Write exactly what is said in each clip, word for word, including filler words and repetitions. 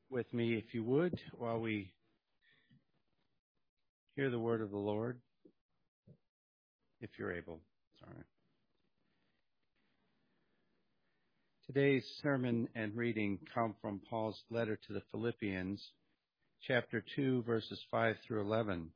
with me, if you would, while we hear the word of the Lord, if you're able. Sorry. Today's sermon and reading come from Paul's letter to the Philippians, chapter two, verses five through eleven.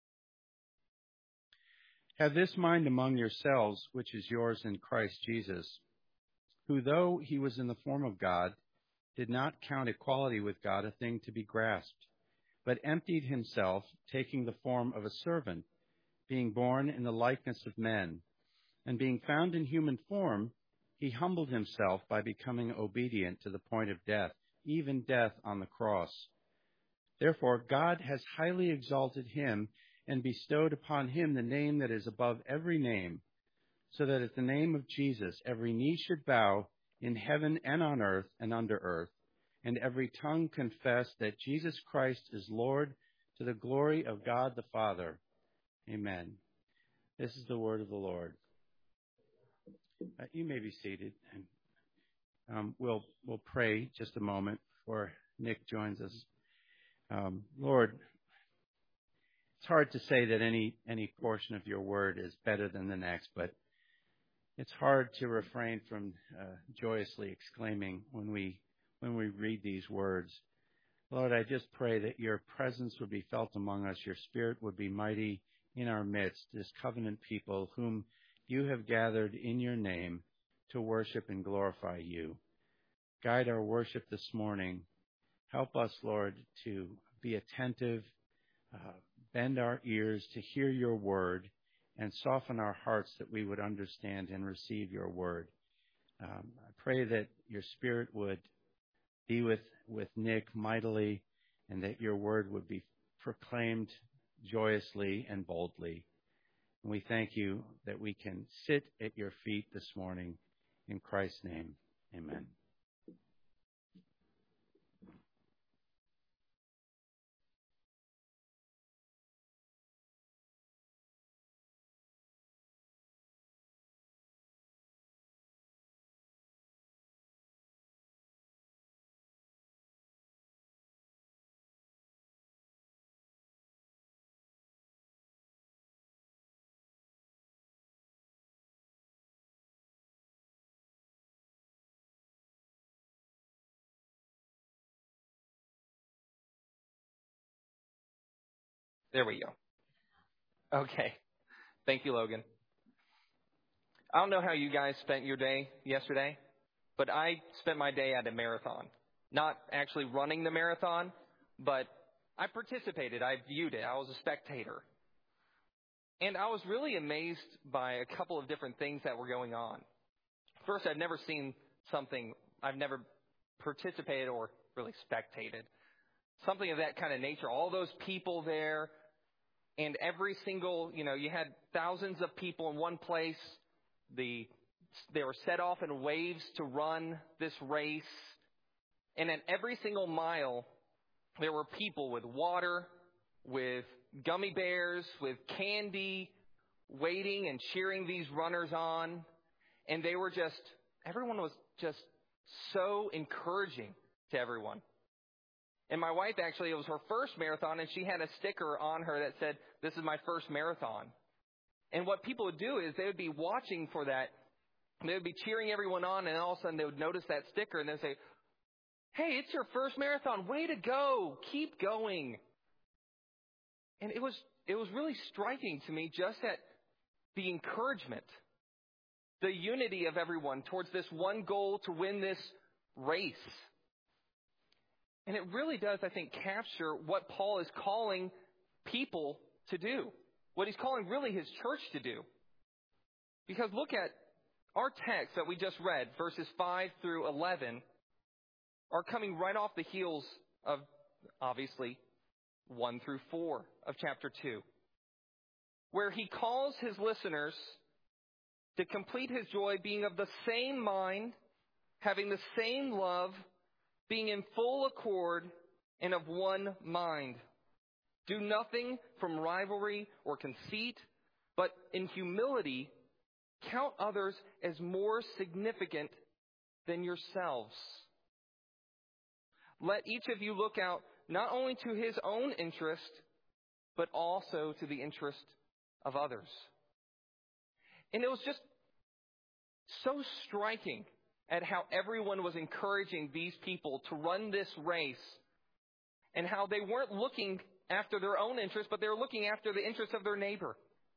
Have this mind among yourselves, which is yours in Christ Jesus, who, though he was in the form of God, did not count equality with God a thing to be grasped, but emptied himself, taking the form of a servant, being born in the likeness of men. And being found in human form, he humbled himself by becoming obedient to the point of death, even death on the cross. Therefore, God has highly exalted him and bestowed upon him the name that is above every name, so that at the name of Jesus every knee should bow in heaven and on earth and under earth, and every tongue confess that Jesus Christ is Lord, to the glory of God the Father. Amen. This is the word of the Lord. Uh, you may be seated, and um, we'll we'll pray just a moment before Nick joins us. Um, Lord, it's hard to say that any any portion of your word is better than the next, but it's hard to refrain from uh, joyously exclaiming when we when we read these words. Lord, I just pray that your presence would be felt among us, your spirit would be mighty in our midst, this covenant people whom you have gathered in your name to worship and glorify you. Guide our worship this morning. Help us, Lord, to be attentive, uh, bend our ears to hear your word, and soften our hearts that we would understand and receive your word. Um, I pray that your spirit would be with, with Nick mightily, and that your word would be proclaimed joyously and boldly. And we thank you that we can sit at your feet this morning. In Christ's name, amen. There we go. Okay. Thank you, Logan. I don't know how you guys spent your day yesterday, but I spent my day at a marathon. Not actually running the marathon, but I participated. I viewed it. I was a spectator. And I was really amazed by a couple of different things that were going on. First, I'd never seen something, I've never participated or really spectated. Something of that kind of nature. All those people there. And every single, you know, you had thousands of people in one place. The they were set off in waves to run this race. And at every single mile, there were people with water, with gummy bears, with candy, waiting and cheering these runners on. And they were just, everyone was just so encouraging to everyone. And my wife, actually, it was her first marathon, and she had a sticker on her that said, "This is my first marathon." And what people would do is they would be watching for that. They would be cheering everyone on, and all of a sudden they would notice that sticker, and they'd say, "Hey, it's your first marathon. Way to go. Keep going." And it was it was really striking to me just at the encouragement, the unity of everyone towards this one goal to win this race. And it really does, I think, capture what Paul is calling people to do. What he's calling really his church to do. Because look at our text that we just read, verses five through eleven, are coming right off the heels of, obviously, one through four of chapter two. Where he calls his listeners to complete his joy, being of the same mind, having the same love, being in full accord and of one mind. Do nothing from rivalry or conceit, but in humility count others as more significant than yourselves. let each of you look out not only to his own interest, but also to the interest of others. And it was just so striking at how everyone was encouraging these people to run this race, and how they weren't looking after their own interest, but they were looking after the interest of their neighbor.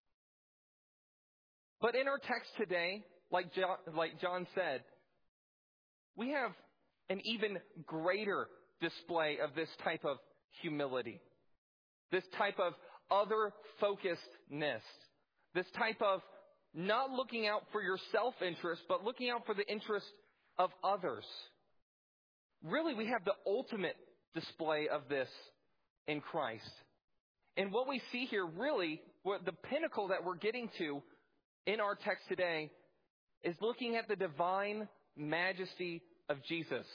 But in our text today, like John, like John said, we have an even greater display of this type of humility, this type of other-focusedness, this type of not looking out for your self-interest, but looking out for the interest of others. Really, we have the ultimate display of this in Christ. And what we see here, really, what the pinnacle that we're getting to in our text today is looking at the divine majesty of Jesus.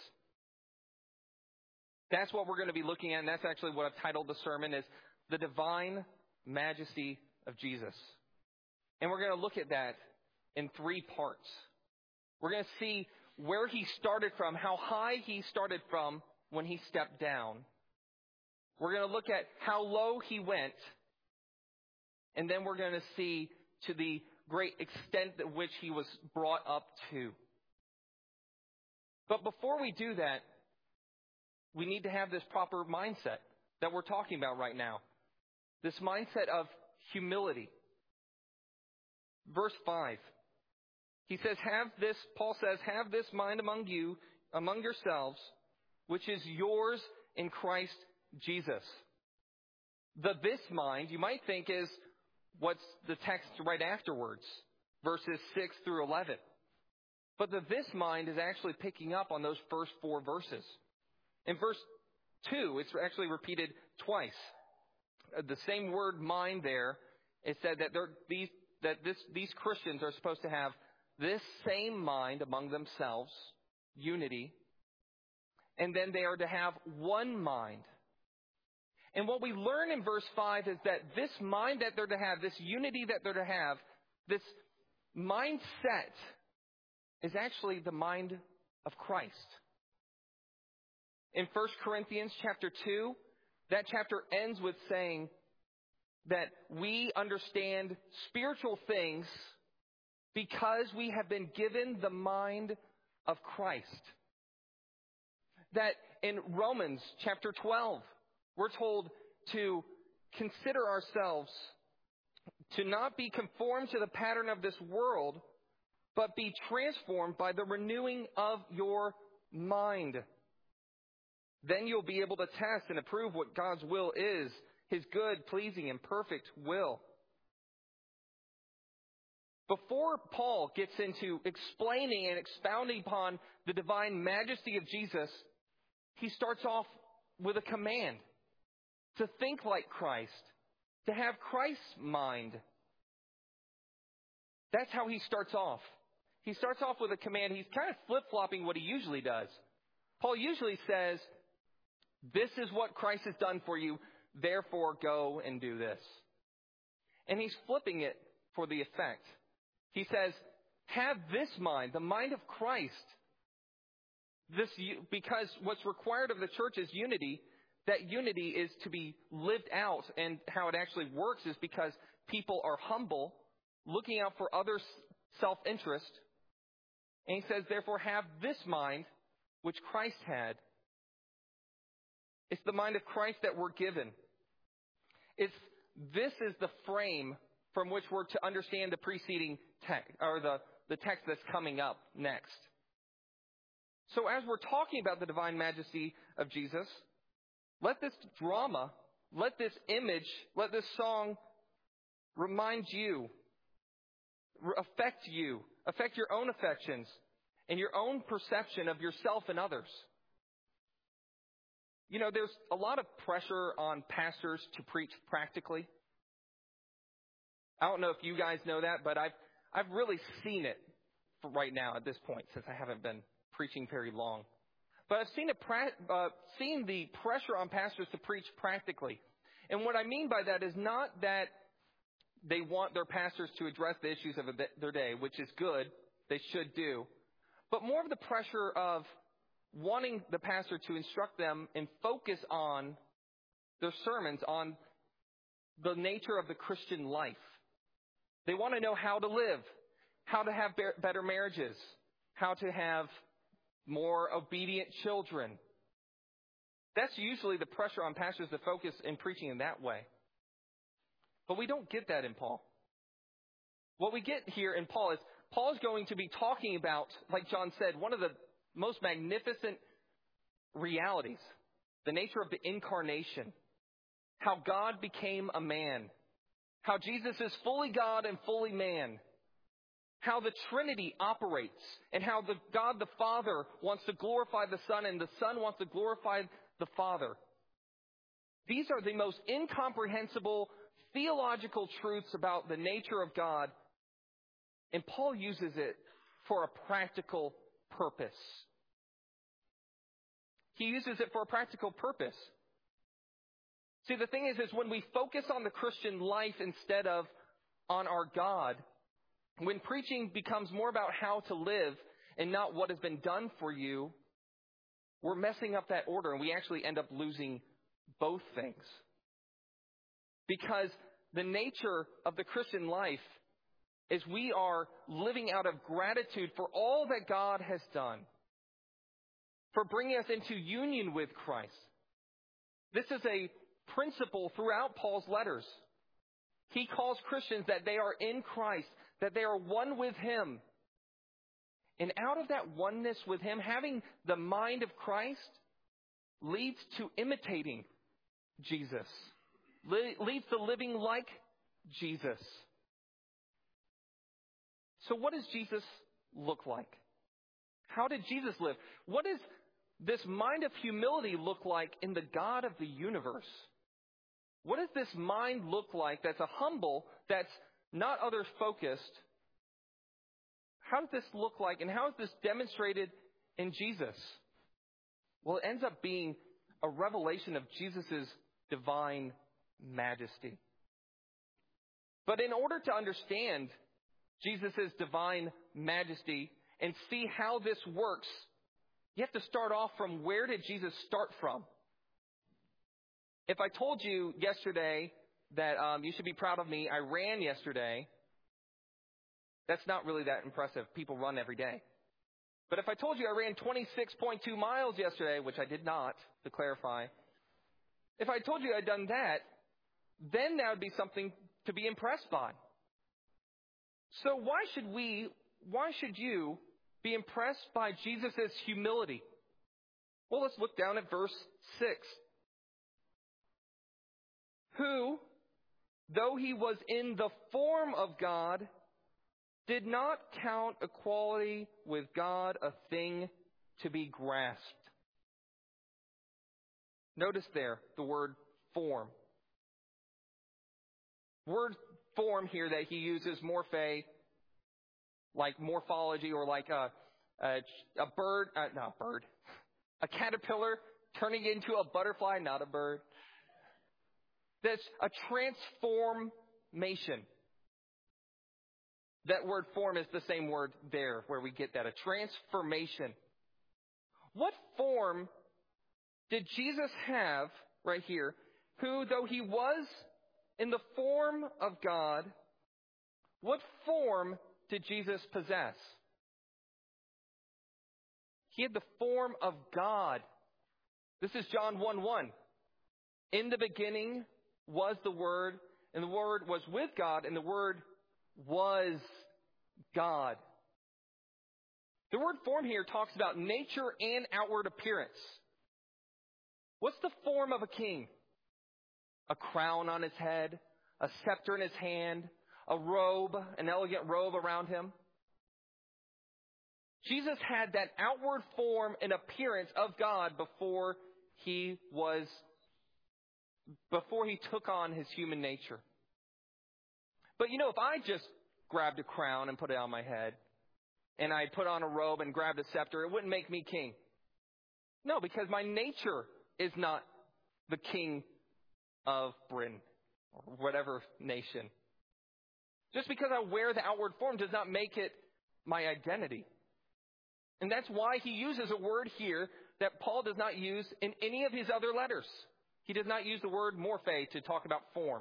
That's what we're going to be looking at, and that's actually what I've titled the sermon, is the divine majesty of Jesus. And we're going to look at that in three parts. We're going to see where he started from, how high he started from when he stepped down. We're going to look at how low he went. And then we're going to see to the great extent at which he was brought up to. But before we do that, we need to have this proper mindset that we're talking about right now. This mindset of humility. Verse five. He says, have this, Paul says, have this mind among you, among yourselves, which is yours in Christ Jesus. The this mind, you might think, is what's the text right afterwards, verses six through eleven. But the this mind is actually picking up on those first four verses. In verse two, it's actually repeated twice. The same word mind there, it said that these that this, these Christians are supposed to have this same mind among themselves, unity, and then they are to have one mind. And what we learn in verse five is that this mind that they're to have, this unity that they're to have, this mindset is actually the mind of Christ. In First Corinthians chapter two, that chapter ends with saying that we understand spiritual things because we have been given the mind of Christ. That in Romans chapter twelve, we're told to consider ourselves to not be conformed to the pattern of this world, but be transformed by the renewing of your mind. Then you'll be able to test and approve what God's will is, his good, pleasing, and perfect will. Before Paul gets into explaining and expounding upon the divine majesty of Jesus, he starts off with a command to think like Christ, to have Christ's mind. That's how he starts off. He starts off with a command. He's kind of flip-flopping what he usually does. Paul usually says, this is what Christ has done for you, therefore go and do this. And he's flipping it for the effect. He says, have this mind, the mind of Christ. This, because what's required of the church is unity. That unity is to be lived out, and how it actually works is because people are humble, looking out for others' self-interest. And he says, therefore, have this mind, which Christ had. It's the mind of Christ that we're given. It's this is the frame from which we're to understand the preceding text, or the, the text that's coming up next. So as we're talking about the divine majesty of Jesus, let this drama, let this image, let this song remind you, affect you, affect your own affections, and your own perception of yourself and others. You know, there's a lot of pressure on pastors to preach practically. I don't know if you guys know that, but I've I've really seen it for right now at this point, since I haven't been preaching very long. But I've seen it, uh, seen the pressure on pastors to preach practically. And what I mean by that is not that they want their pastors to address the issues of their day, which is good, they should do, but more of the pressure of wanting the pastor to instruct them and focus on their sermons on the nature of the Christian life. They want to know how to live, how to have better marriages, how to have more obedient children. That's usually the pressure on pastors to focus in preaching in that way. But we don't get that in Paul. What we get here in Paul is Paul is going to be talking about, like John said, one of the most magnificent realities, the nature of the incarnation, how God became a man, how Jesus is fully God and fully man, how the Trinity operates, and how the God the Father wants to glorify the Son and the Son wants to glorify the Father. These are the most incomprehensible theological truths about the nature of God, and Paul uses it for a practical purpose. He uses it for a practical purpose. See, the thing is, is when we focus on the Christian life instead of on our God, when preaching becomes more about how to live and not what has been done for you, we're messing up that order and we actually end up losing both things. Because the nature of the Christian life is we are living out of gratitude for all that God has done, for bringing us into union with Christ. This is a principle throughout Paul's letters. He calls Christians that they are in Christ, that they are one with Him. And out of that oneness with Him, having the mind of Christ leads to imitating Jesus, Le- leads to living like Jesus. So what does Jesus look like? How did Jesus live? What does this mind of humility look like in the God of the universe? What does this mind look like that's a humble, that's not others focused? How does this look like, and how is this demonstrated in Jesus? Well, it ends up being a revelation of Jesus' divine majesty. But in order to understand Jesus' divine majesty and see how this works, you have to start off from where did Jesus start from? If I told you yesterday that um, you should be proud of me, I ran yesterday, that's not really that impressive. People run every day. But if I told you I ran twenty-six point two miles yesterday, which I did not, to clarify, if I told you I'd done that, then that would be something to be impressed by. So why should we, why should you be impressed by Jesus' humility? Well, let's look down at verse six. Who, though he was in the form of God, did not count equality with God a thing to be grasped. Notice there the word form. Word form here that he uses, morphe, like morphology, or like a a, a bird, uh, not a bird, a caterpillar turning into a butterfly, not a bird. That's a transformation. That word form is the same word there where we get that, a transformation. What form did Jesus have right here, who, though he was in the form of God, what form did Jesus possess? He had the form of God. This is John one one. In the beginning was the Word, and the Word was with God, and the Word was God. The word form here talks about nature and outward appearance. What's the form of a king? A crown on his head, a scepter in his hand, a robe, an elegant robe around him. Jesus had that outward form and appearance of God before he was, before he took on his human nature. But you know, if I just grabbed a crown and put it on my head, and I put on a robe and grabbed a scepter, it wouldn't make me king. No, because my nature is not the king of Britain or whatever nation. Just because I wear the outward form does not make it my identity. And that's why he uses a word here that Paul does not use in any of his other letters. He does not use the word morphe to talk about form.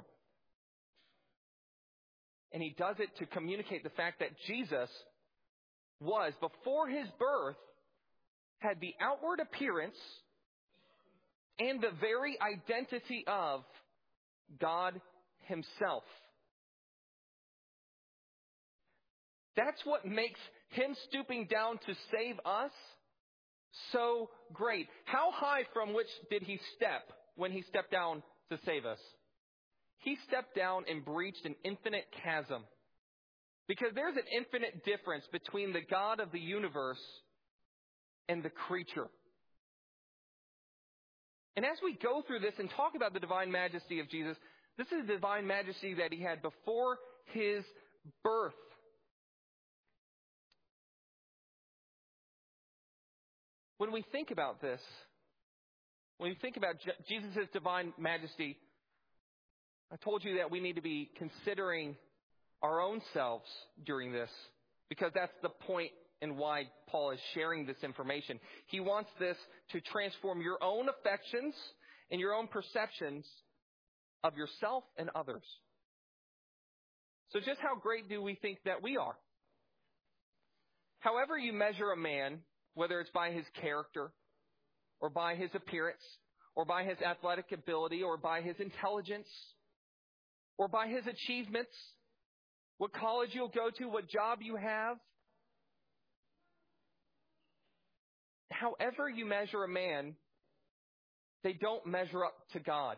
And he does it to communicate the fact that Jesus was, before his birth, had the outward appearance and the very identity of God himself. That's what makes him stooping down to save us so great. How high from which did he step when he stepped down to save us? He stepped down and breached an infinite chasm. Because there's an infinite difference between the God of the universe and the creature. And as we go through this and talk about the divine majesty of Jesus, this is the divine majesty that he had before his birth. When we think about this, when we think about Jesus' divine majesty, I told you that we need to be considering our own selves during this, because that's the point and why Paul is sharing this information. He wants this to transform your own affections and your own perceptions of yourself and others. So just how great do we think that we are? However you measure a man, whether it's by his character or by his appearance or by his athletic ability or by his intelligence or by his achievements, what college you'll go to, what job you have, however you measure a man, they don't measure up to God.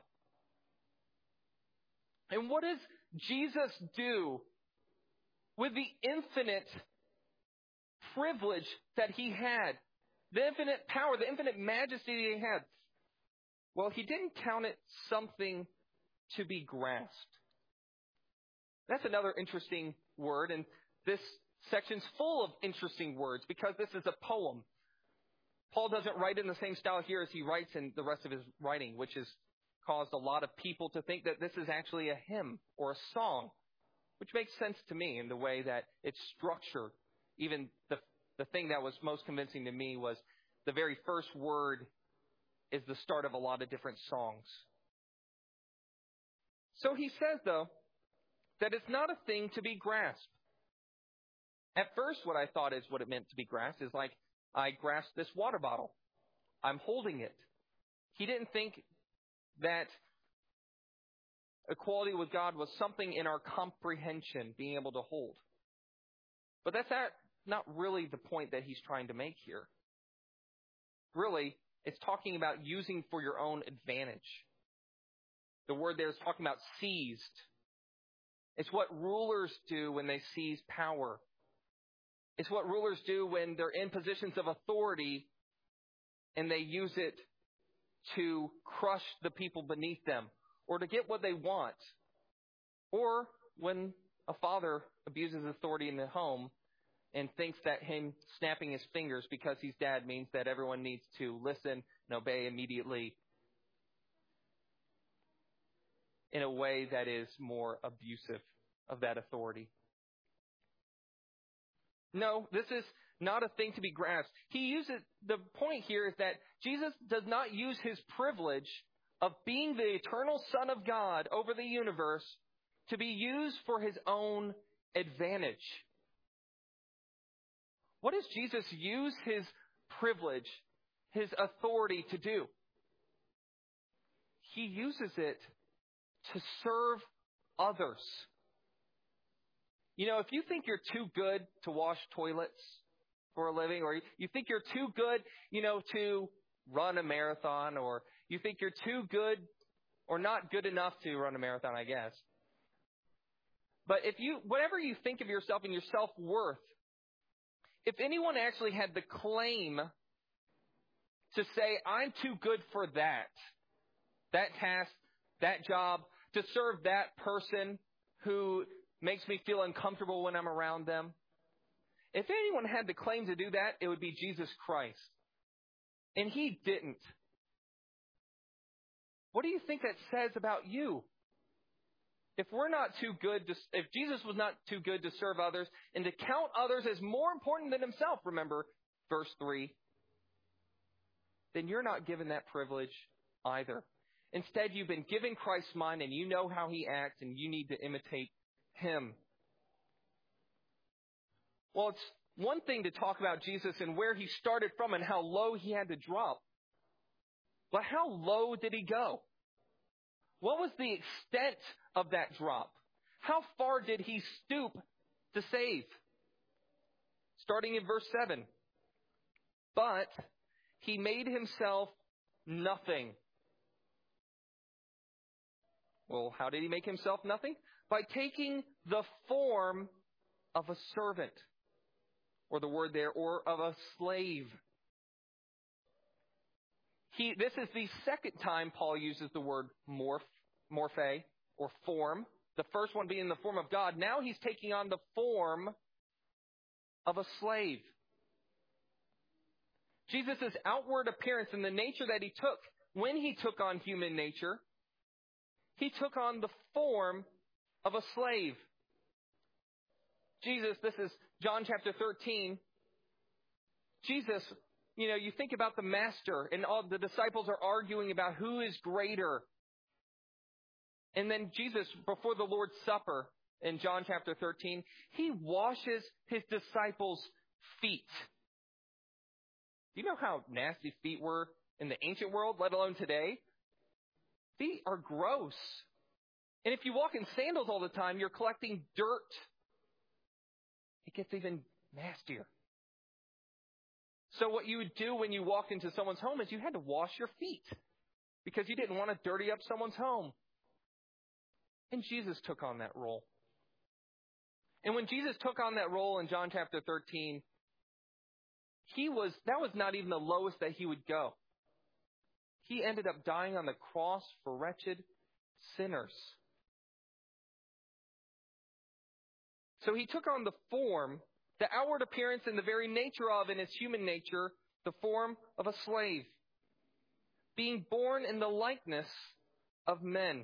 And what does Jesus do with the infinite privilege that he had, the infinite power, the infinite majesty that he had? Well, he didn't count it something to be grasped. That's another interesting word, and this section's full of interesting words because this is a poem. Paul doesn't write in the same style here as he writes in the rest of his writing, which has caused a lot of people to think that this is actually a hymn or a song, which makes sense to me in the way that it's structured. Even the the thing that was most convincing to me was the very first word is the start of a lot of different songs. So he says, though, that it's not a thing to be grasped. At first, what I thought is what it meant to be grasped is like, I grasped this water bottle. I'm holding it. He didn't think that equality with God was something in our comprehension, being able to hold. But that's not really the point that he's trying to make here. Really, it's talking about using for your own advantage. The word there is talking about seized. It's what rulers do when they seize power. It's what rulers do when they're in positions of authority and they use it to crush the people beneath them or to get what they want. Or when a father abuses authority in the home and thinks that him snapping his fingers because he's dad means that everyone needs to listen and obey immediately in a way that is more abusive of that authority. No, this is not a thing to be grasped. He uses, the point here is that Jesus does not use his privilege of being the eternal Son of God over the universe to be used for his own advantage. What does Jesus use his privilege, his authority to do? He uses it to serve others. You know, if you think you're too good to wash toilets for a living, or you think you're too good, you know, to run a marathon, or you think you're too good or not good enough to run a marathon, I guess. But if you, whatever you think of yourself and your self-worth, if anyone actually had the claim to say, I'm too good for that, that task, that job, to serve that person who makes me feel uncomfortable when I'm around them. If anyone had the claim to do that, it would be Jesus Christ. And he didn't. What do you think that says about you? If we're not too good to, if Jesus was not too good to serve others and to count others as more important than himself, remember, verse three, then you're not given that privilege either. Instead, you've been given Christ's mind and you know how he acts and you need to imitate him. Well, it's one thing to talk about Jesus and where he started from and how low he had to drop. But how low did he go? What was the extent of that drop? How far did he stoop to save? Starting in verse seven. But he made himself nothing. Well, how did he make himself nothing? By taking the form of a servant. Or the word there, or of a slave. He, this is the second time Paul uses the word morph, morphe, or form. The first one being in the form of God. Now he's taking on the form of a slave. Jesus' outward appearance and the nature that he took, when he took on human nature, he took on the form of a slave. Jesus, this is John chapter thirteen. Jesus, you know, you think about the master and all the disciples are arguing about who is greater. And then Jesus, before the Lord's Supper in John chapter thirteen, he washes his disciples' feet. Do you know how nasty feet were in the ancient world, let alone today? Feet are gross. And if you walk in sandals all the time, you're collecting dirt. It gets even nastier. So what you would do when you walked into someone's home is you had to wash your feet because you didn't want to dirty up someone's home. And Jesus took on that role. And when Jesus took on that role in John chapter thirteen, he was, that was not even the lowest that he would go. He ended up dying on the cross for wretched sinners. So he took on the form, the outward appearance and the very nature of, in his human nature, the form of a slave, being born in the likeness of men.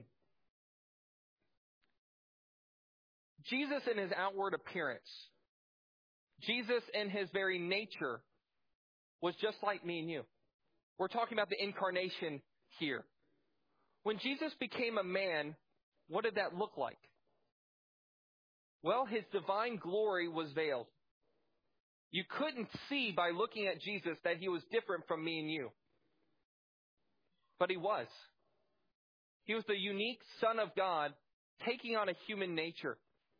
Jesus in his outward appearance, Jesus in his very nature, was just like me and you. We're talking about the incarnation here. When Jesus became a man, what did that look like? Well, his divine glory was veiled. You couldn't see by looking at Jesus that he was different from me and you. But he was. He was the unique Son of God taking on a human nature.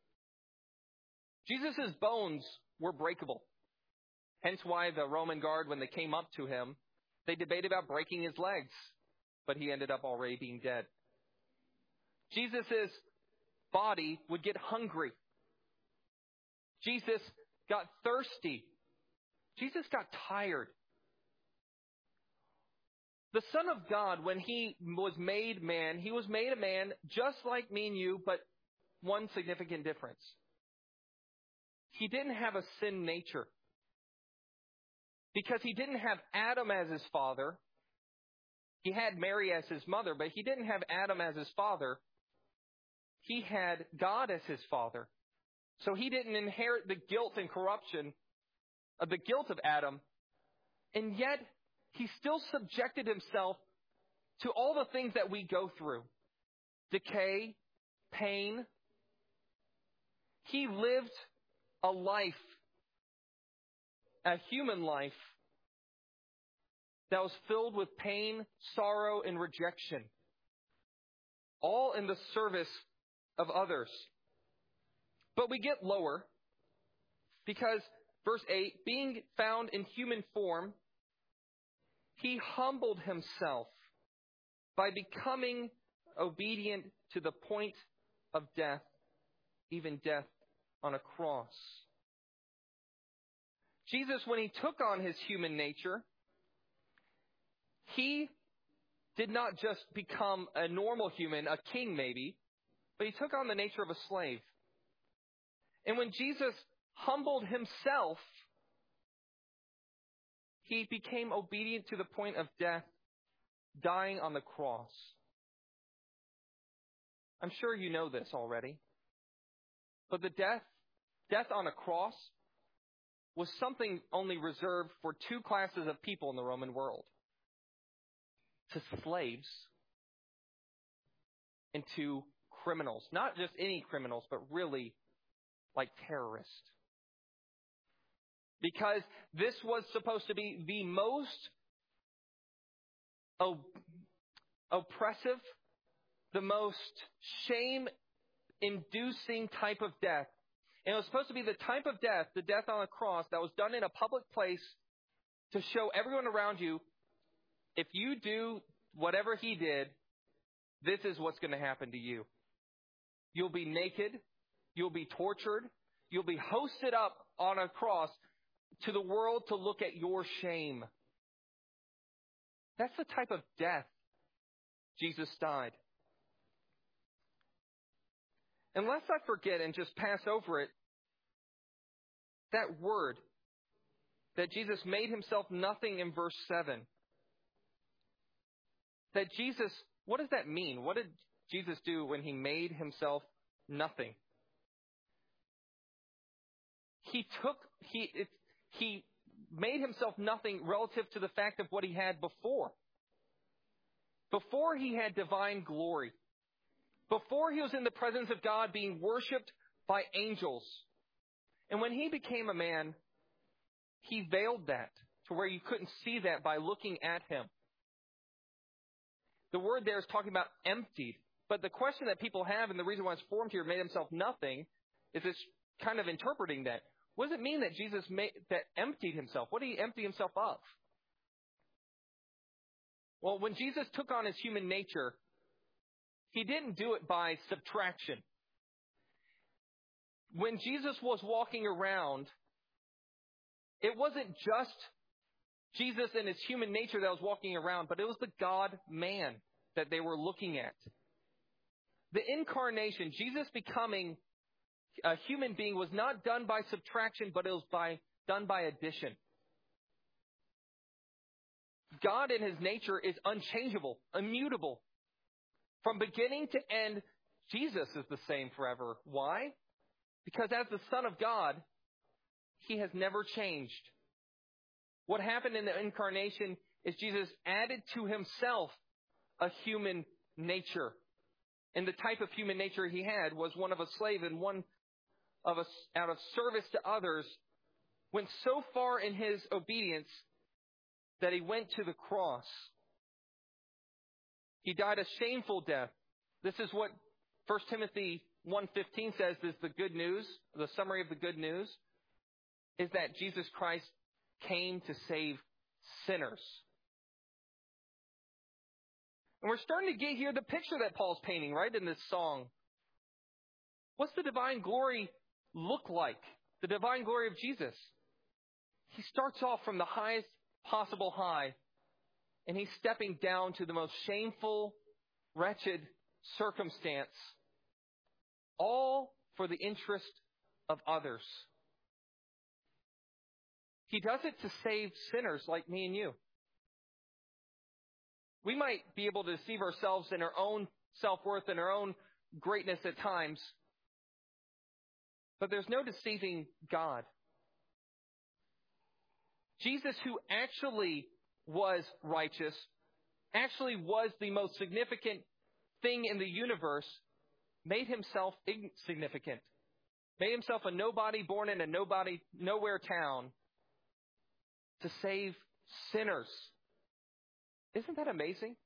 Jesus' bones were breakable. Hence why the Roman guard, when they came up to him, they debated about breaking his legs. But he ended up already being dead. Jesus' body would get hungry. Jesus got thirsty. Jesus got tired. The Son of God, when he was made man, he was made a man just like me and you, but one significant difference. He didn't have a sin nature. Because he didn't have Adam as his father. He had Mary as his mother, but he didn't have Adam as his father. He had God as his father. So he didn't inherit the guilt and corruption of the guilt of Adam. And yet, he still subjected himself to all the things that we go through. Decay, pain. He lived a life, a human life, that was filled with pain, sorrow, and rejection. All in the service of others. But we get lower because, verse eight, being found in human form, he humbled himself by becoming obedient to the point of death, even death on a cross. Jesus, when he took on his human nature, he did not just become a normal human, a king maybe, but he took on the nature of a slave. And when Jesus humbled himself, he became obedient to the point of death, dying on the cross. I'm sure you know this already. But the death, death on a cross was something only reserved for two classes of people in the Roman world. To slaves and to criminals. Not just any criminals, but really like terrorists. Because this was supposed to be the most op- oppressive, the most shame-inducing type of death. And it was supposed to be the type of death, the death on a cross, that was done in a public place to show everyone around you, if you do whatever he did, this is what's going to happen to you. You'll be naked. You'll be tortured. You'll be hosted up on a cross to the world to look at your shame. That's the type of death Jesus died. And lest I forget and just pass over it, that word that Jesus made himself nothing in verse seven. That Jesus, what does that mean? What did Jesus do when he made himself nothing? He took, he, it, he made himself nothing relative to the fact of what he had before. Before he had divine glory. Before he was in the presence of God being worshipped by angels. And when he became a man, he veiled that to where you couldn't see that by looking at him. The word there is talking about emptied. But the question that people have, and the reason why it's formed here, made himself nothing, is it's kind of interpreting that. What does it mean that Jesus made, that emptied himself? What did he empty himself of? Well, when Jesus took on his human nature, he didn't do it by subtraction. When Jesus was walking around, it wasn't just Jesus and his human nature that was walking around, but it was the God-man that they were looking at. The incarnation, Jesus becoming a human being, was not done by subtraction, but it was by done by addition. God in his nature is unchangeable, immutable. From beginning to end, Jesus is the same forever. Why? Because as the Son of God, he has never changed. What happened in the incarnation is Jesus added to himself a human nature. And the type of human nature he had was one of a slave and one of a, out of service to others, went so far in his obedience that he went to the cross. He died a shameful death. This is what First Timothy one fifteen says is the good news, the summary of the good news, is that Jesus Christ came to save sinners. And we're starting to get here the picture that Paul's painting, right, in this song. What's the divine glory look like? The divine glory of Jesus. He starts off from the highest possible high, and he's stepping down to the most shameful, wretched circumstance, all for the interest of others. He does it to save sinners like me and you. We might be able to deceive ourselves in our own self-worth and our own greatness at times, but there's no deceiving God. Jesus, who actually was righteous, actually was the most significant thing in the universe, made himself insignificant. Made himself a nobody born in a nobody, nowhere town to save sinners. Isn't that amazing?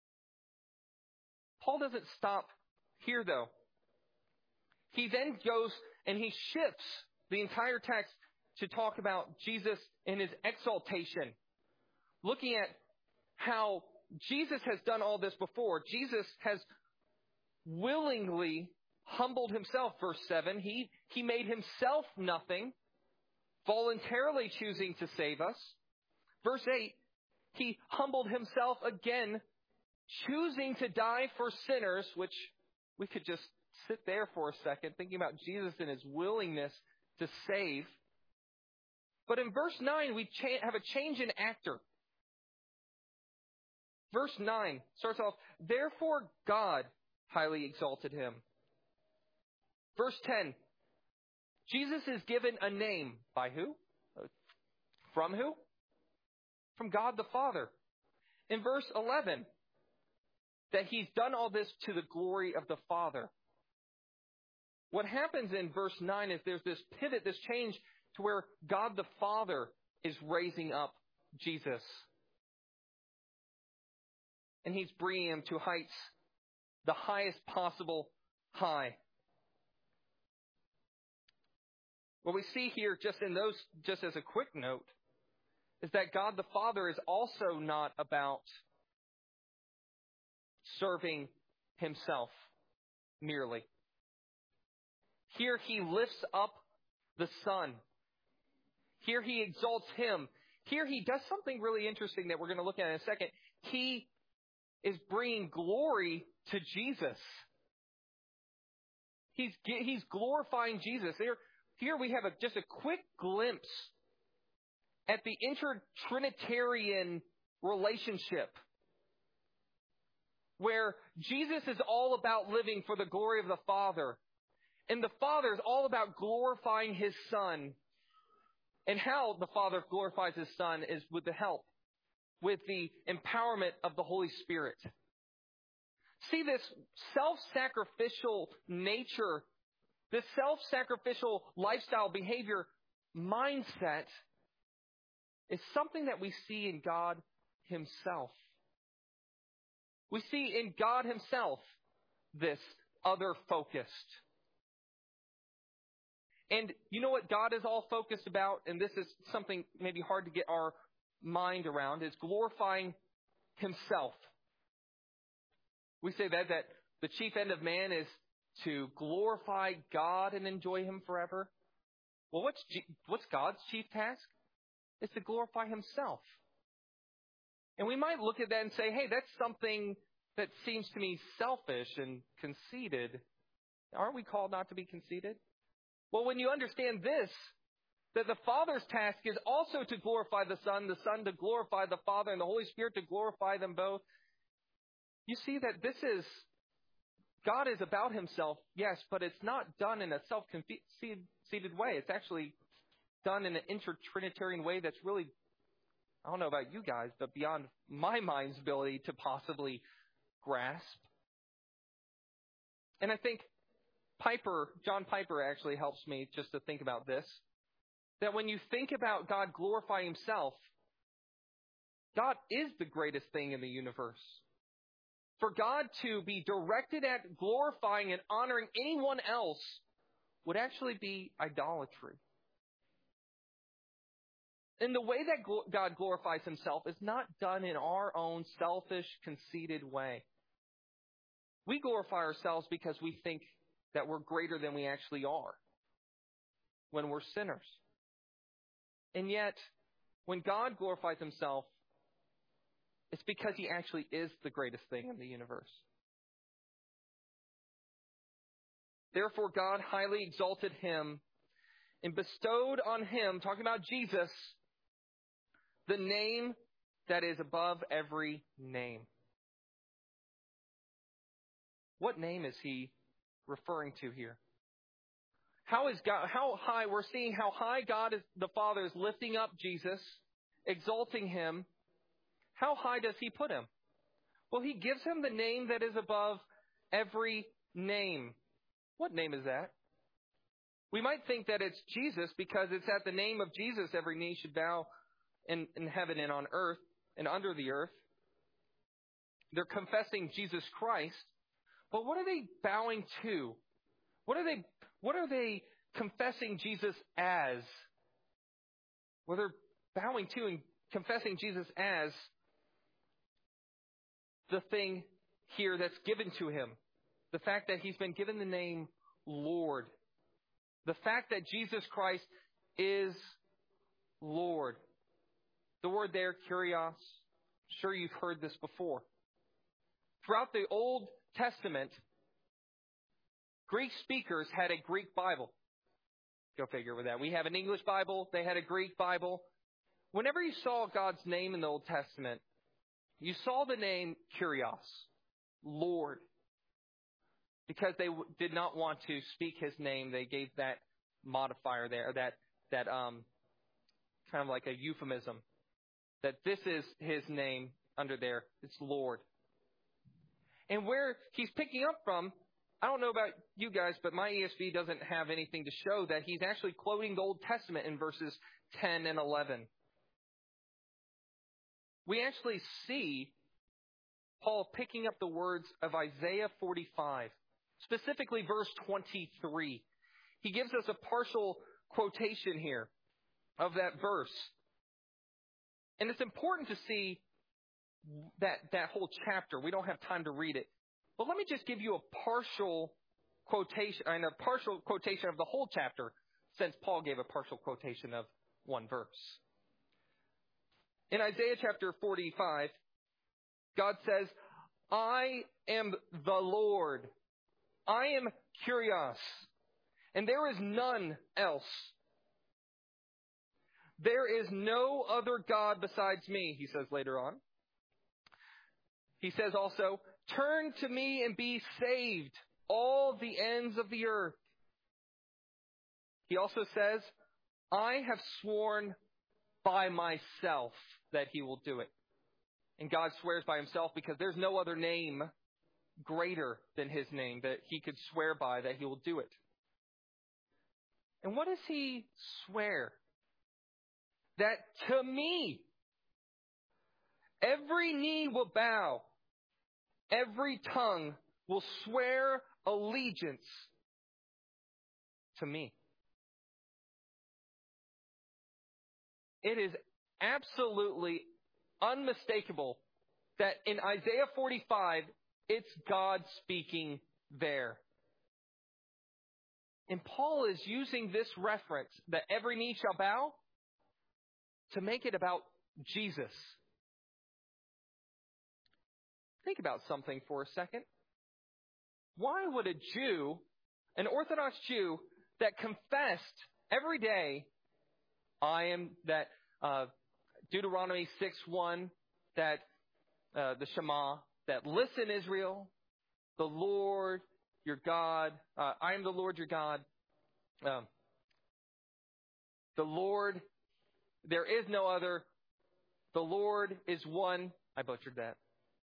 Paul doesn't stop here, though. He then goes and he shifts the entire text to talk about Jesus in his exaltation. Looking at how Jesus has done all this before. Jesus has willingly humbled himself, verse seven. He, he made himself nothing, voluntarily choosing to save us. Verse eight, he humbled himself again, choosing to die for sinners, which we could just sit there for a second, thinking about Jesus and his willingness to save. But in verse nine, we cha- have a change in actor. Verse nine starts off, therefore God highly exalted him. Verse ten, Jesus is given a name. By who? From who? From God the Father. In verse eleven, that He's done all this to the glory of the Father. What happens in verse nine is there's this pivot, this change to where God the Father is raising up Jesus. And He's bringing Him to heights, the highest possible high. What we see here, just in those, just as a quick note, is that God the Father is also not about serving Himself merely. Here He lifts up the Son. Here He exalts Him. Here He does something really interesting that we're going to look at in a second. He is bringing glory to Jesus. He's, he's glorifying Jesus. Here, here we have a, just a quick glimpse at the inter-Trinitarian relationship, where Jesus is all about living for the glory of the Father, and the Father is all about glorifying His Son. And how the Father glorifies His Son is with the help, with the empowerment of the Holy Spirit. See, this self-sacrificial nature, this self-sacrificial lifestyle behavior mindset is something that we see in God Himself. We see in God Himself this other-focused. And you know what God is all focused about? And this is something maybe hard to get our mind around, is glorifying Himself. We say that, that the chief end of man is to glorify God and enjoy Him forever. Well, what's, G- what's God's chief task? It's to glorify Himself. And we might look at that and say, hey, that's something that seems to me selfish and conceited. Aren't we called not to be conceited? Well, when you understand this, that the Father's task is also to glorify the Son, the Son to glorify the Father, and the Holy Spirit to glorify them both, you see that this is, God is about Himself, yes, but it's not done in a self-conceited way. It's actually done in an inter-Trinitarian way that's really, I don't know about you guys, but beyond my mind's ability to possibly grasp. And I think Piper, John Piper actually helps me just to think about this. That when you think about God glorifying Himself, God is the greatest thing in the universe. For God to be directed at glorifying and honoring anyone else would actually be idolatry. And the way that God glorifies Himself is not done in our own selfish, conceited way. We glorify ourselves because we think that we're greater than we actually are when we're sinners. And yet, when God glorifies Himself, it's because He actually is the greatest thing in the universe. Therefore, God highly exalted Him and bestowed on Him, talking about Jesus, the name that is above every name. What name is He referring to here? How is God, how high, we're seeing how high God is, the Father is lifting up Jesus, exalting Him. How high does He put Him? Well, He gives Him the name that is above every name. What name is that? We might think that it's Jesus because it's at the name of Jesus every knee should bow in, in heaven and on earth and under the earth. They're confessing Jesus Christ. But what are they bowing to? What are they, what are they confessing Jesus as? Well, they're bowing to and confessing Jesus as the thing here that's given to Him. The fact that He's been given the name Lord. The fact that Jesus Christ is Lord. The word there, kurios, I'm sure you've heard this before. Throughout the Old Testament, Greek speakers had a Greek Bible. Go figure with that. We have an English Bible. They had a Greek Bible. Whenever you saw God's name in the Old Testament, you saw the name kurios, Lord. Because they w- did not want to speak His name, they gave that modifier there, that that um, kind of like a euphemism, that this is his name under there. It's Lord. And where he's picking up from, I don't know about you guys, but my E S V doesn't have anything to show that he's actually quoting the Old Testament in verses ten and eleven. We actually see Paul picking up the words of Isaiah forty-five, specifically verse twenty-three. He gives us a partial quotation here of that verse. And it's important to see that, that whole chapter. We don't have time to read it. But let me just give you a partial quotation, and a partial quotation of the whole chapter, since Paul gave a partial quotation of one verse. In Isaiah chapter forty-five, God says, I am the Lord. I am Kyrios, and there is none else. There is no other God besides me, he says later on. He says also, turn to me and be saved, all the ends of the earth. He also says, I have sworn by myself that he will do it. And God swears by himself because there's no other name greater than his name that he could swear by that he will do it. And what does he swear? That to me, every knee will bow, every tongue will swear allegiance to me. It is absolutely unmistakable that in Isaiah forty-five, it's God speaking there. And Paul is using this reference, that every knee shall bow, to make it about Jesus. Think about something for a second. Why would a Jew, an Orthodox Jew, that confessed every day, I am that uh, Deuteronomy six one, that uh, the Shema, that listen Israel, the Lord your God, uh, I am the Lord your God, um, the Lord, there is no other, the Lord is one. I butchered that.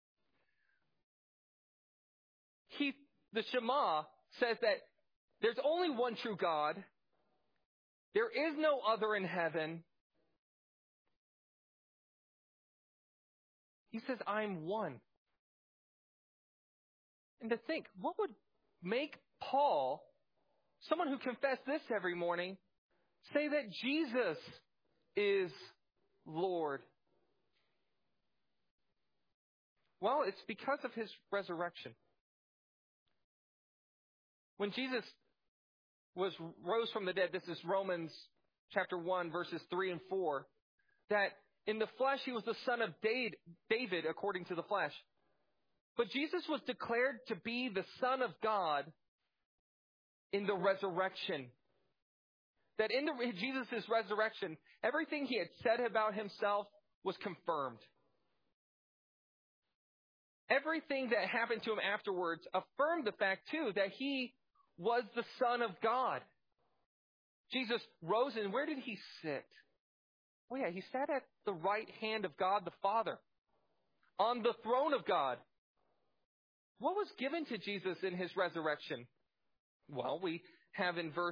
He, the Shema says that there's only one true God. There is no other in heaven. He says, I'm one. And to think, what would make Paul, someone who confessed this every morning, say that Jesus is Lord? Well, it's because of his resurrection. When Jesus was rose from the dead, this is Romans chapter one, verses three and four, that in the flesh he was the son of David according to the flesh. But Jesus was declared to be the Son of God in the resurrection. That in the, Jesus' resurrection, everything he had said about himself was confirmed. Everything that happened to him afterwards affirmed the fact, too, that he was the Son of God. Jesus rose, and where did he sit? Oh yeah, he sat at the right hand of God the Father, on the throne of God. What was given to Jesus in his resurrection? Well, we have in verse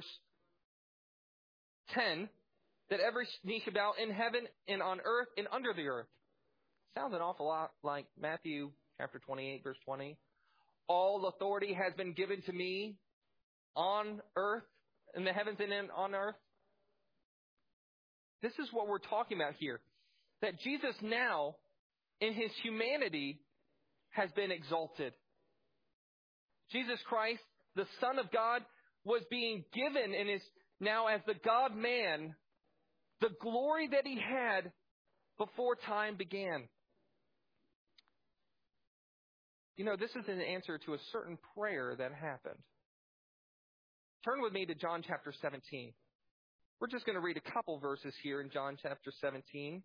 ten that every knee shall bow in heaven and on earth and under the earth. Sounds an awful lot like Matthew chapter twenty-eight, verse twenty. All authority has been given to me on earth, in the heavens and in, on earth. This is what we're talking about here. That Jesus now, in his humanity, has been exalted. Jesus Christ, the Son of God, was being given in his, now as the God-man, the glory that he had before time began. You know, this is an answer to a certain prayer that happened. Turn with me to John chapter seventeen. We're just going to read a couple verses here in John chapter seventeen.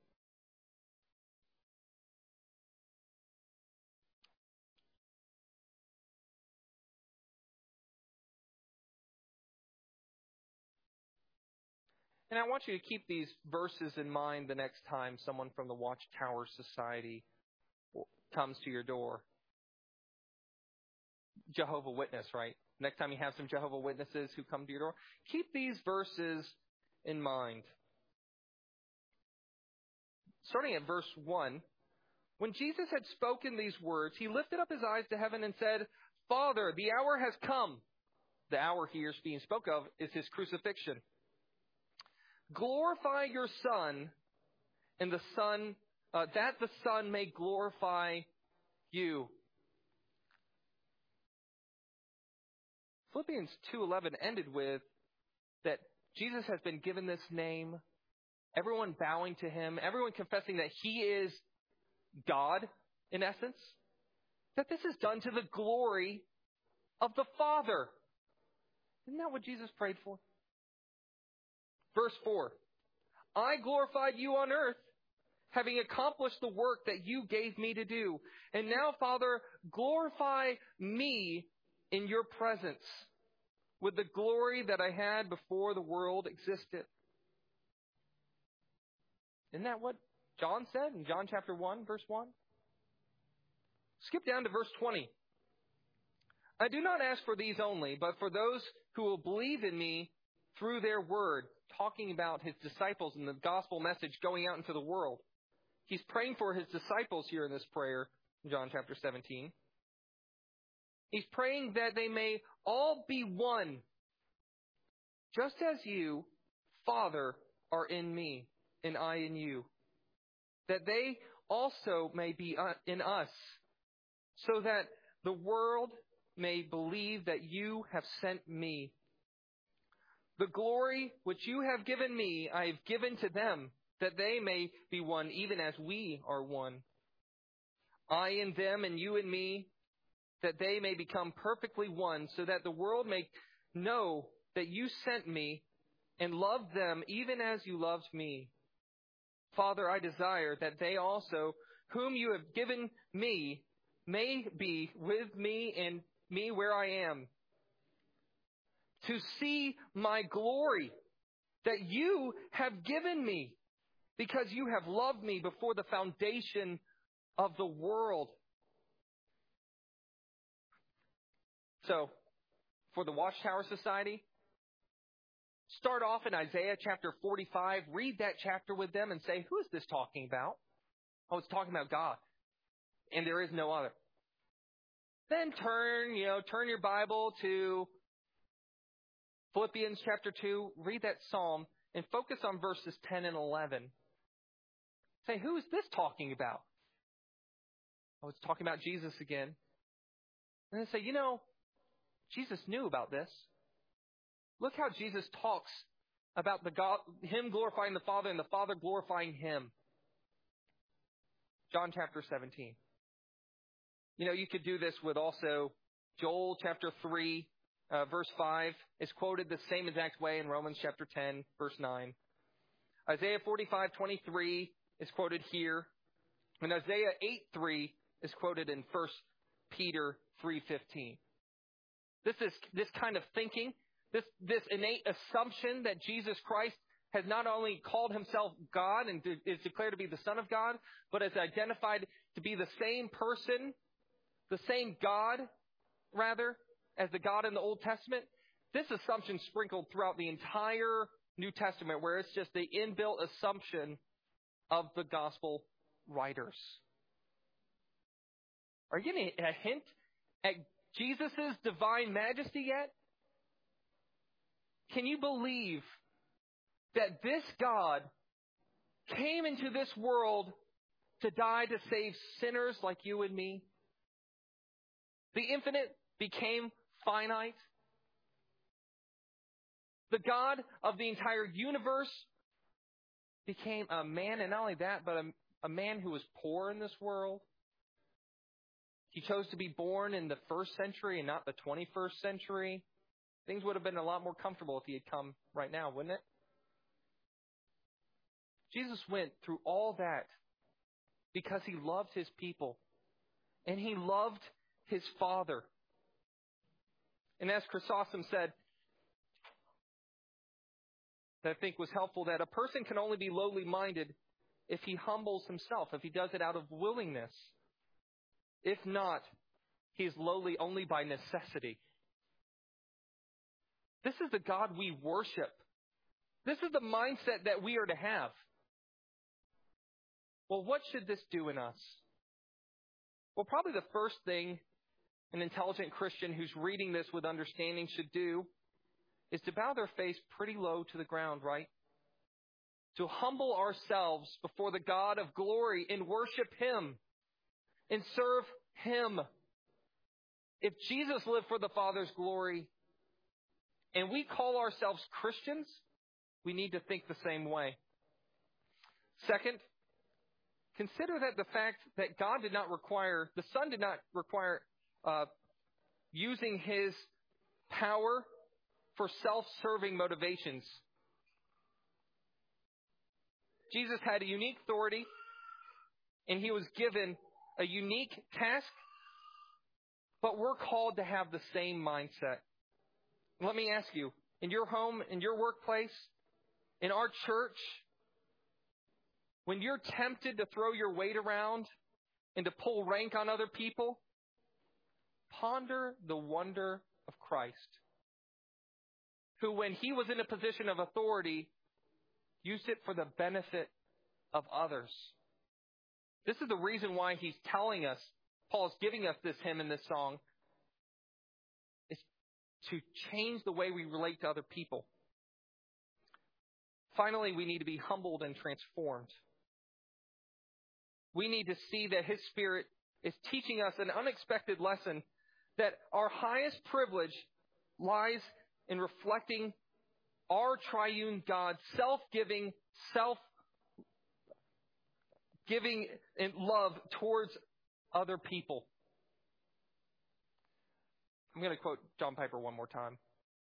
And I want you to keep these verses in mind the next time someone from the Watchtower Society comes to your door. Jehovah Witness, right? Next time you have some Jehovah Witnesses who come to your door, keep these verses in mind. Starting at verse one, when Jesus had spoken these words, he lifted up his eyes to heaven and said, Father, the hour has come. The hour here being spoke of is his crucifixion. Glorify your Son, and the Son, uh, that the Son may glorify you. Philippians two eleven ended with that Jesus has been given this name, everyone bowing to him, everyone confessing that he is God, in essence, that this is done to the glory of the Father. Isn't that what Jesus prayed for? Verse four, I glorified you on earth, having accomplished the work that you gave me to do. And now, Father, glorify me in your presence with the glory that I had before the world existed. Isn't that what John said in John chapter one, verse one? Skip down to verse twenty. I do not ask for these only, but for those who will believe in me through their word, talking about his disciples and the gospel message going out into the world. He's praying for his disciples here in this prayer, in John chapter seventeen. He's praying that they may all be one, just as you, Father, are in me, and I in you, that they also may be in us, so that the world may believe that you have sent me. The glory which you have given me, I have given to them, that they may be one, even as we are one. I in them and you in me, that they may become perfectly one, so that the world may know that you sent me and loved them even as you loved me. Father, I desire that they also, whom you have given me, may be with me and me where I am, to see my glory that you have given me, because you have loved me before the foundation of the world. So, for the Watchtower Society, start off in Isaiah chapter forty-five. Read that chapter with them and say, who is this talking about? Oh, it's talking about God. And there is no other. Then turn, you know, turn your Bible to Philippians chapter two. Read that psalm and focus on verses ten and eleven. Say, who is this talking about? Oh, it's talking about Jesus again. And then say, you know, Jesus knew about this. Look how Jesus talks about the God, him glorifying the Father and the Father glorifying him. John chapter seventeen. You know, you could do this with also Joel chapter three, uh, verse five. Is quoted the same exact way in Romans chapter ten, verse nine. Isaiah forty-five twenty-three is quoted here. And Isaiah eight three is quoted in First Peter three fifteen. This is this kind of thinking, this this innate assumption that Jesus Christ has not only called himself God and is declared to be the Son of God, but is identified to be the same person, the same God, rather, as the God in the Old Testament. This assumption sprinkled throughout the entire New Testament, where it's just the inbuilt assumption of the gospel writers. Are you getting a hint at Jesus' divine majesty yet? Can you believe that this God came into this world to die to save sinners like you and me? The infinite became finite. The God of the entire universe became a man, and not only that, but a, a man who was poor in this world. He chose to be born in the first century and not the twenty-first century. Things would have been a lot more comfortable if he had come right now, wouldn't it? Jesus went through all that because he loved his people and he loved his Father. And as Chrysostom said, that I think was helpful, that a person can only be lowly minded if he humbles himself, if he does it out of willingness. If not, he is lowly only by necessity. This is the God we worship. This is the mindset that we are to have. Well, what should this do in us? Well, probably the first thing an intelligent Christian who's reading this with understanding should do is to bow their face pretty low to the ground, right? To humble ourselves before the God of glory and worship Him and serve Him. If Jesus lived for the Father's glory and we call ourselves Christians, we need to think the same way. Second, consider that the fact that God did not require, the Son did not require uh, using His power for self-serving motivations. Jesus had a unique authority, and He was given a unique task, but we're called to have the same mindset. Let me ask you, in your home, in your workplace, in our church, when you're tempted to throw your weight around and to pull rank on other people, ponder the wonder of Christ, who, when He was in a position of authority, used it for the benefit of others. This is the reason why He's telling us, Paul is giving us this hymn in this song, is to change the way we relate to other people. Finally, we need to be humbled and transformed. We need to see that His Spirit is teaching us an unexpected lesson, that our highest privilege lies in reflecting our triune God, self-giving, self-giving in love towards other people. I'm going to quote John Piper one more time.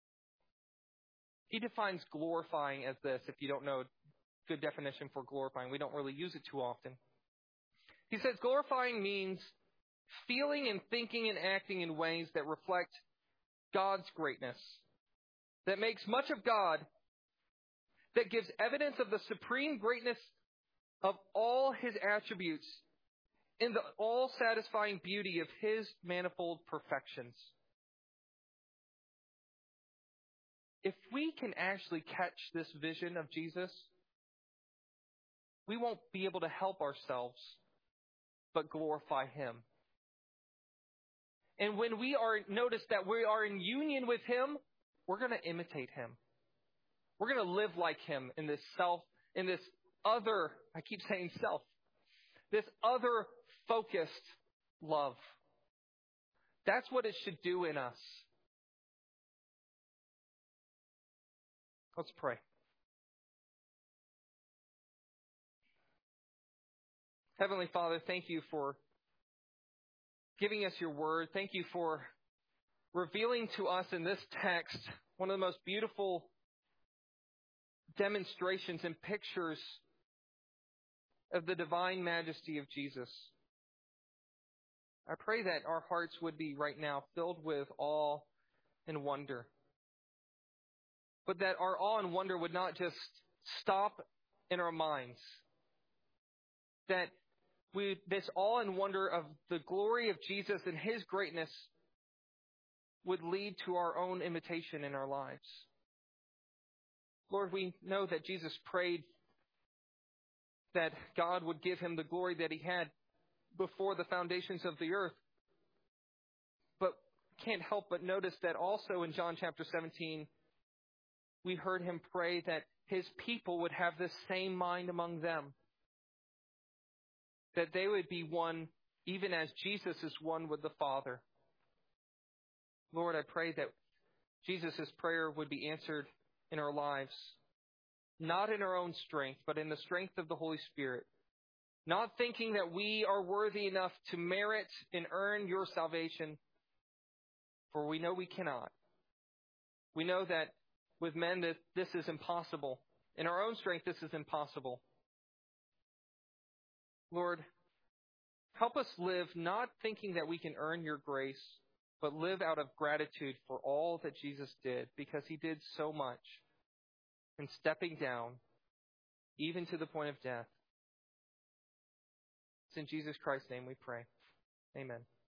He defines glorifying as this, if you don't know a good definition for glorifying. We don't really use it too often. He says glorifying means feeling and thinking and acting in ways that reflect God's greatness, that makes much of God, that gives evidence of the supreme greatness of all His attributes in the all-satisfying beauty of His manifold perfections. If we can actually catch this vision of Jesus, we won't be able to help ourselves but glorify Him. And when we are, notice that we are in union with Him, we're going to imitate Him. We're going to live like Him in this self, in this other, I keep saying self, this other focused love. That's what it should do in us. Let's pray. Heavenly Father, thank You for giving us Your word. Thank You for revealing to us in this text one of the most beautiful demonstrations and pictures of the divine majesty of Jesus. I pray that our hearts would be right now filled with awe and wonder, but that our awe and wonder would not just stop in our minds, that we, this awe and wonder of the glory of Jesus and His greatness would lead to our own imitation in our lives. Lord, we know that Jesus prayed that God would give Him the glory that He had before the foundations of the earth. But can't help but notice that also in John chapter seventeen, we heard Him pray that His people would have this same mind among them, that they would be one even as Jesus is one with the Father. Lord, I pray that Jesus' prayer would be answered in our lives, not in our own strength, but in the strength of the Holy Spirit. Not thinking that we are worthy enough to merit and earn Your salvation, for we know we cannot. We know that with men that this is impossible. In our own strength, this is impossible. Lord, help us live not thinking that we can earn Your grace, but live out of gratitude for all that Jesus did, because He did so much. and stepping down, even to the point of death. It's in Jesus Christ's name we pray. Amen.